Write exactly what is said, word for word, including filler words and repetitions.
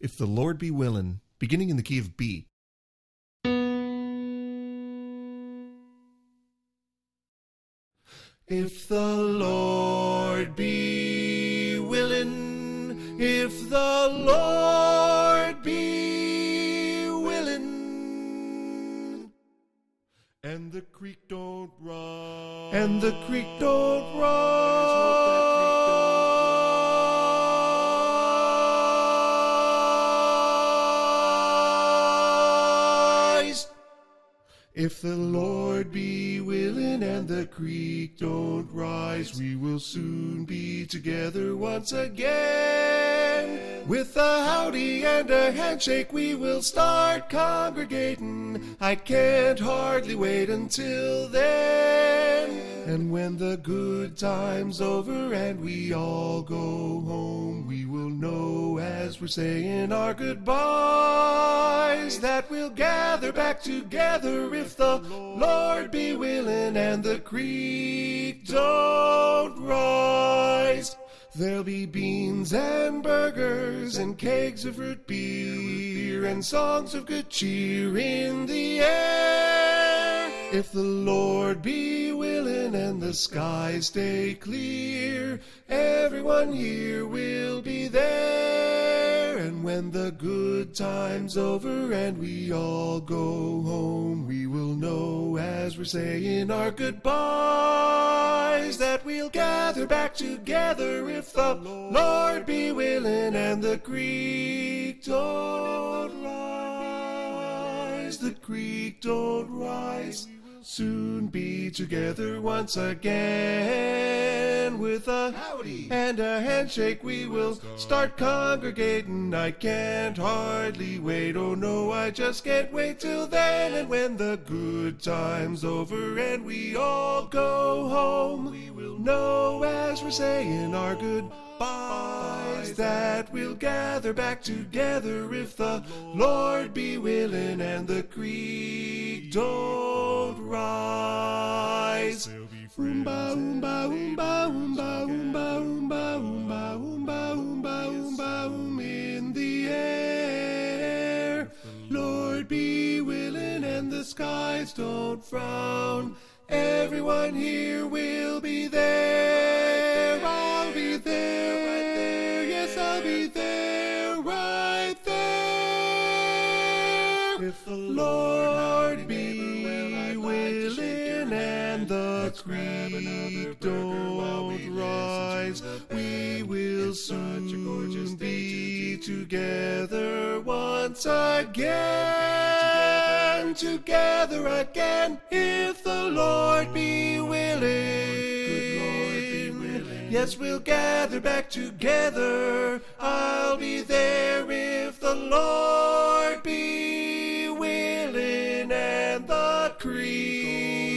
If the Lord Be Willin', beginning in the key of B. If the Lord be willin', if the Lord be willin', and the creek don't rise, and the creek don't rise. If the Lord be willin' and the creek don't rise, we will soon be together once again. With a howdy and a handshake we will start congregating. I can't hardly wait until then. And when the good time's over and we all go home, we will know as we're saying our goodbyes that we'll gather back together if the Lord be willing and the creek don't rise. There'll be beans and burgers and kegs of root beer and songs of good cheer in the air. If the Lord be willing and the skies stay clear, everyone here will be there. And when the good time's over and we all go home, we will know as we're saying our goodbyes that we'll gather back together if the Lord be willing and the creek don't rise. The creek don't rise. Soon be together once again. With a howdy and a handshake we will start congregating. I can't hardly wait, oh no, I just can't wait till then. And when the good time's over and we all go home, we will know as we're saying our goodbyes that we'll gather back together if the Lord be willing and the creek don't rise. Oomba, oomba, oomba, oomba, oomba, oomba, oomba, oomba, oomba, oomba, oom in the air. Lord be willing and the skies don't frown. Everyone here will be there. I'll be there, right there. Yes, I'll be there, right there. If the Lord be willing and the creek don't rise, we will soon be together once again. Together again, if the Lord be willing. Yes, we'll gather back together. I'll be there if the Lord be willing and the creek